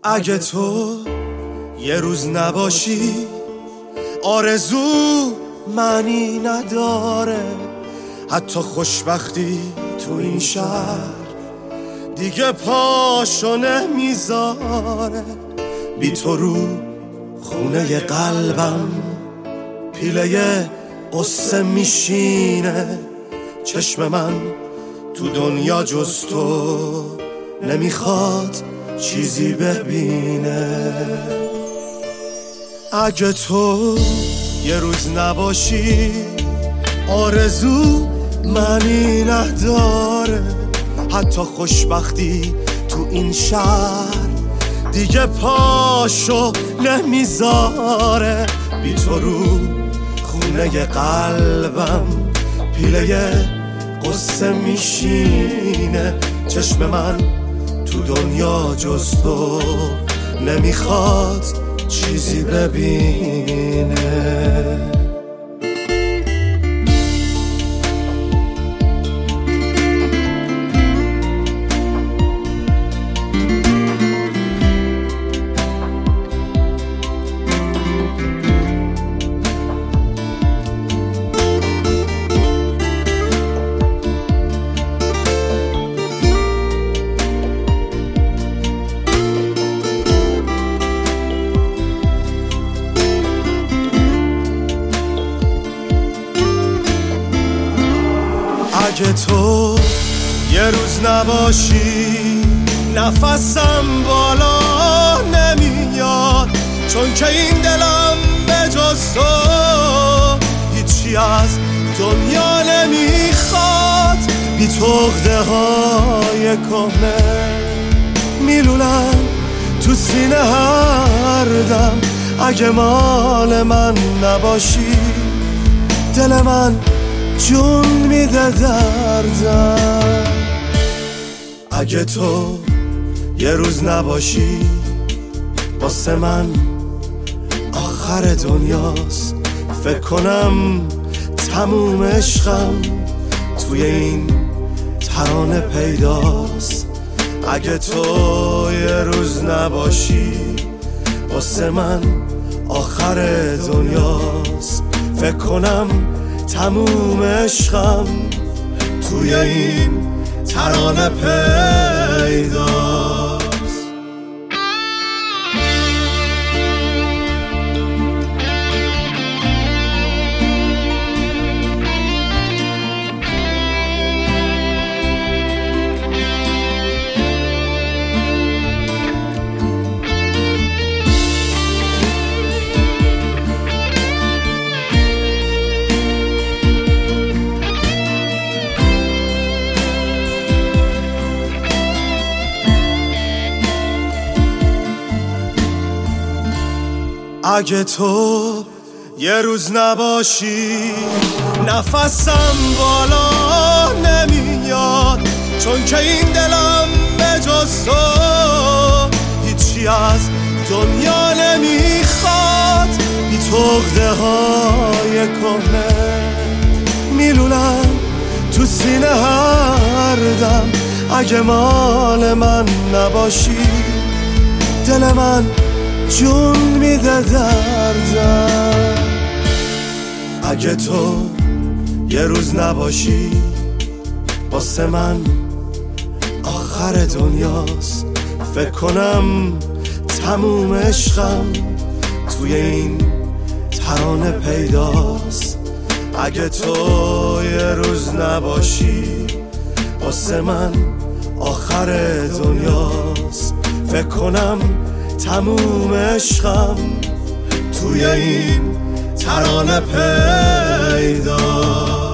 اگه تو یه روز نباشی آرزو معنی نداره، حتی خوشبختی تو این شهر دیگه پاشو نمیذاره. بی تو رو خونه قلبم پیله قصه میشینه، چشم من تو دنیا جز تو نمیخواد چیزی ببینه. اگه تو یه روز نباشی آرزو معنی نداره، حتی خوشبختی تو این شهر دیگه پاشو نمیذاره. بی تو رو خونه قلبم پیله قصه میشینه، چشم من تو دنیا جز تو نمیخواد چیزی ببینه. اگه تو یه روز نباشی نفسم بالا نمیاد، چون که این دلم به جز تو هیچی از دنیا نمیخواد. بی تو عقده های کهنه میلولن تو سینه هر دم. اگه مال من نباشی دل من جون میده دردم. اگه تو یه روز نباشی واسه من آخر دنیاست، فکر کنم تموم عشقم توی این ترانه پیداست. اگه تو یه روز نباشی واسه من آخر دنیاست، فکر کنم تموم عشقم توی این ترانه پیداست. اگه تو یه روز نباشی نفسم بالا نمیاد، چون که این دلم به جز تو هیچی از دنیا نمیخواد. بی تو عقده های کهنه میلولن تو سینه هر دم. اگه مال من نباشی دل من جون میده دردم. اگه تو یه روز نباشی واسه من آخر دنیاست، فکر کنم تموم عشقم توی این ترانه پیداست. اگه تو یه روز نباشی واسه من آخر دنیاست، فکر کنم تموم عشقم توی این ترانه پیداست.